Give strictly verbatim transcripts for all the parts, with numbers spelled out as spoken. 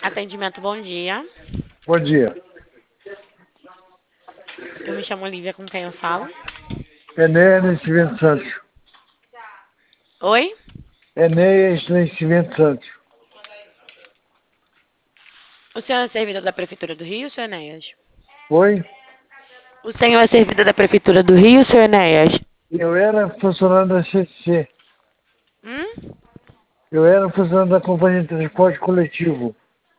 Atendimento, bom dia. Bom dia. Eu me chamo Olivia, com quem eu falo? Enéia Nascimento Santos. Oi? Enéia Nascimento Santos. O senhor é servidor da Prefeitura do Rio, senhor Enéas? Oi? O senhor é servidor da Prefeitura do Rio, senhor Enéas? Eu era funcionário da C T C. Hum? Eu era funcionário da Companhia de Transporte Coletivo.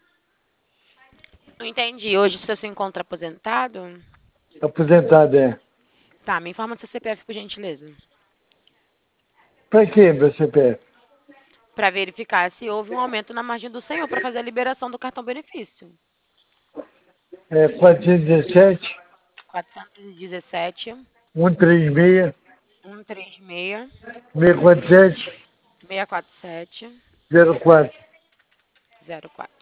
Não entendi. Hoje o senhor se encontra aposentado? Aposentado, é. Tá, me informa do seu C P F, por gentileza. Para quê, meu C P F? Para verificar se houve um aumento na margem do senhor para fazer a liberação do cartão benefício. É quatrocentos e dezessete, quatrocentos e dezessete, cento e trinta e seis, cento e trinta e seis, seiscentos e quarenta e sete, seiscentos e quarenta e sete, zero quatro. zero quatro.